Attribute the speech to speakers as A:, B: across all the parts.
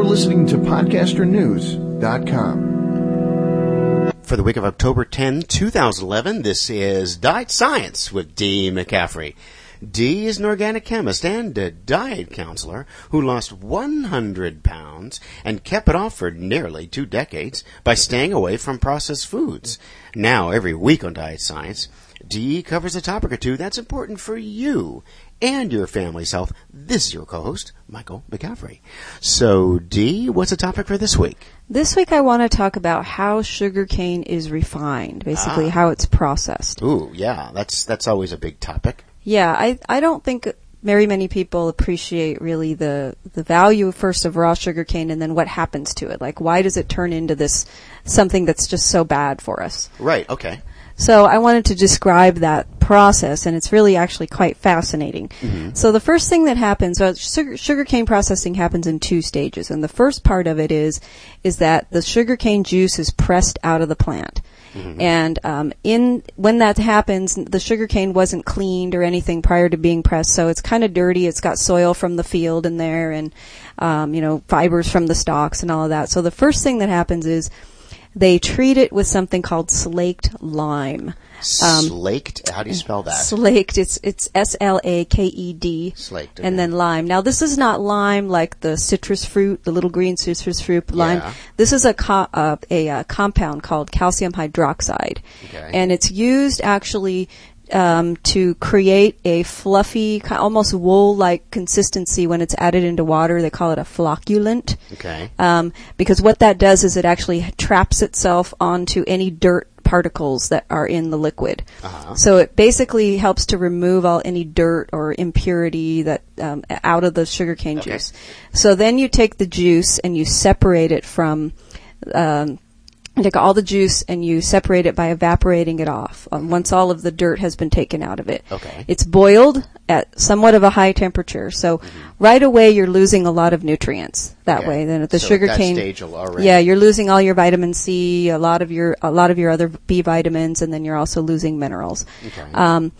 A: listening to podcasternews.com.
B: For the week of October 10, 2011, this is Diet Science with Dee McCaffrey. Dee is an organic chemist and a diet counselor who lost 100 pounds and kept it off for nearly 2 decades by staying away from processed foods. Now, every week on Diet Science, Dee covers a topic or two that's important for you and your family's health. This is your co-host, Michael McCaffrey. So, Dee, what's the topic for this week?
C: This week I want to talk about how sugarcane is refined, basically how it's processed.
B: Ooh, yeah, that's always a big topic.
C: Yeah, I don't think very many people appreciate really the value first of raw sugarcane and then what happens to it. Like, why does it turn into this something that's just so bad for us?
B: Right, okay.
C: So I wanted to describe that process, and it's really actually quite fascinating. Mm-hmm. So the first thing that happens, sugarcane processing happens in 2 stages, and the first part of it is that the sugarcane juice is pressed out of the plant. Mm-hmm. And when that happens, the sugarcane wasn't cleaned or anything prior to being pressed, so it's kind of dirty. It's got soil from the field in there, and fibers from the stalks and all of that. So the first thing that happens is they treat it with something called slaked lime.
B: Slaked? How do you spell that?
C: Slaked. It's S-L-A-K-E-D.
B: Slaked. Okay.
C: And then lime. Now, this is not lime like the citrus fruit, the little green citrus fruit lime.
B: Yeah.
C: This is a compound called calcium hydroxide.
B: Okay.
C: And it's used actually to create a fluffy, almost wool-like consistency when it's added into water. They call it a flocculant.
B: Okay.
C: Because what that does is it actually traps itself onto any dirt particles that are in the liquid. Uh-huh. So it basically helps to remove any dirt or impurity that out of the sugarcane juice. So then you take the juice and you separate it from take all the juice and you separate it by evaporating it off once all of the dirt has been taken out of it.
B: Okay.
C: It's boiled at somewhat of a high temperature, so right away you're losing a lot of nutrients that way. Then at the sugarcane,
B: at that stage already.
C: Yeah, you're losing all your vitamin C, a lot of your other B vitamins, and then you're also losing minerals.
B: Okay.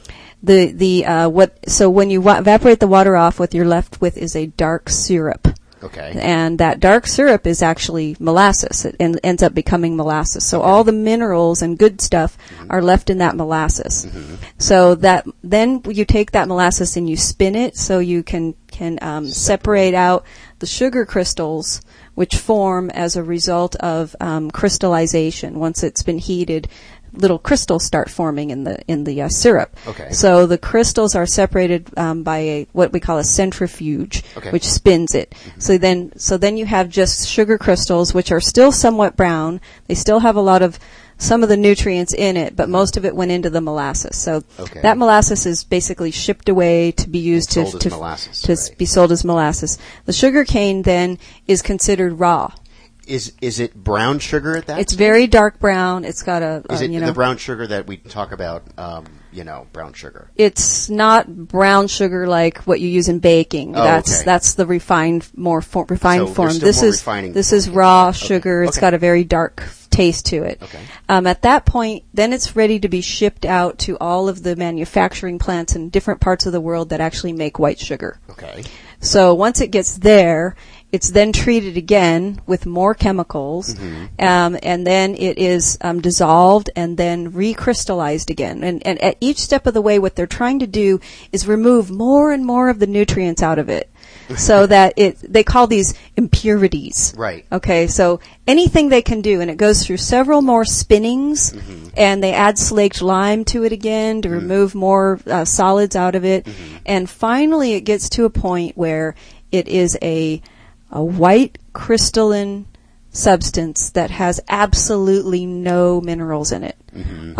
C: So when you evaporate the water off, what you're left with is a dark syrup.
B: Okay.
C: And that dark syrup is actually molasses. It ends up becoming molasses. So all the minerals and good stuff are left in that molasses. Mm-hmm. So then you take that molasses and you spin it so you can separate out the sugar crystals, which form as a result of crystallization. Once it's been heated, little crystals start forming in the syrup.
B: Okay.
C: So the crystals are separated by what we call a centrifuge, which spins it. Mm-hmm. So then you have just sugar crystals, which are still somewhat brown. They still have some of the nutrients in it, but most of it went into the molasses. So that molasses is basically shipped away to be used to be sold as molasses. The sugar cane then is considered raw.
B: Is it brown sugar at that?
C: It's very dark brown. It's got
B: Is it the brown sugar that we talk about? Brown sugar.
C: It's not brown sugar like what you use in baking. That's the refined refined form. This is raw sugar. It's got a very dark taste to it.
B: Okay.
C: At that point, then it's ready to be shipped out to all of the manufacturing plants in different parts of the world that actually make white sugar.
B: Okay.
C: So once it gets there, it's then treated again with more chemicals, and then it is dissolved and then recrystallized again. And at each step of the way, what they're trying to do is remove more and more of the nutrients out of it, so that they call these impurities.
B: Right.
C: Okay, so anything they can do, and it goes through several more spinnings, and they add slaked lime to it again to remove more solids out of it, and finally it gets to a point where it is a white crystalline substance that has absolutely no minerals in it.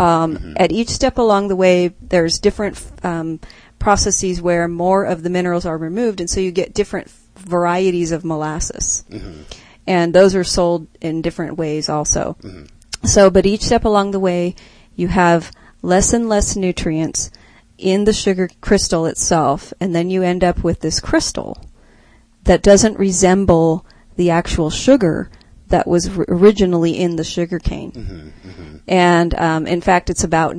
C: At each step along the way, there's different processes where more of the minerals are removed, and so you get different varieties of molasses. And those are sold in different ways also. But each step along the way, you have less and less nutrients in the sugar crystal itself, and then you end up with this crystal that doesn't resemble the actual sugar that was originally in the sugar cane. And in fact, it's about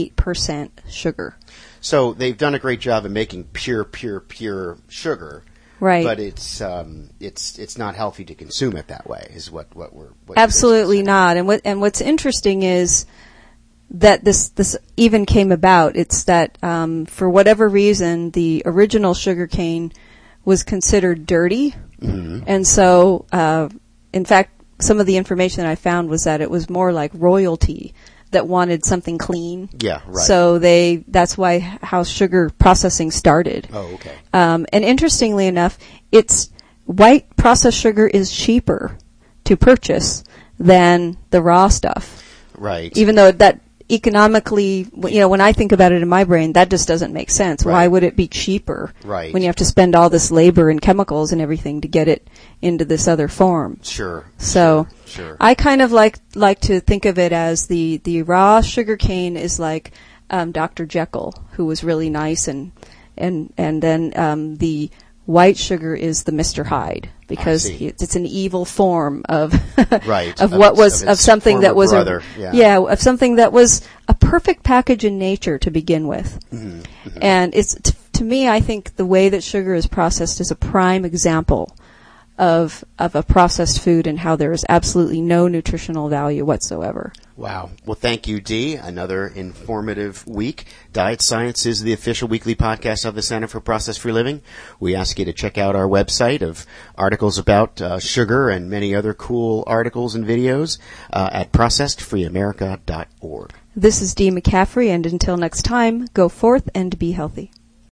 C: 99.8% sugar.
B: So they've done a great job of making pure sugar,
C: Right.
B: But it's not healthy to consume it that way. Is what you're
C: Absolutely
B: saying.
C: not. And what's interesting is that this even came about. It's that for whatever reason, the original sugarcane was considered dirty, and so in fact, some of the information that I found was that it was more like royalty that wanted something clean.
B: Yeah, right.
C: So that's how sugar processing started.
B: Oh, okay.
C: And interestingly enough, white processed sugar is cheaper to purchase than the raw stuff.
B: Right.
C: Even though that economically, when I think about it in my brain, that just doesn't make sense.
B: Right.
C: Why would it be cheaper?
B: Right.
C: When you have to spend all this labor and chemicals and everything to get it into this other form.
B: Sure.
C: So
B: Sure.
C: I kind of like to think of it as the raw sugar cane is like Dr. Jekyll, who was really nice, and then the white sugar is the Mr. Hyde, because it's an evil form of
B: right.
C: of something that was
B: brother.
C: of something that was a perfect package in nature to begin with.
B: Mm-hmm. Mm-hmm.
C: And it's to me, I think the way that sugar is processed is a prime example of a processed food and how there is absolutely no nutritional value whatsoever.
B: Wow. Well, thank you, Dee. Another informative week. Diet Science is the official weekly podcast of the Center for Processed-Free Living. We ask you to check out our website of articles about sugar and many other cool articles and videos at processedfreeamerica.org.
C: This is Dee McCaffrey, and until next time, go forth and be healthy.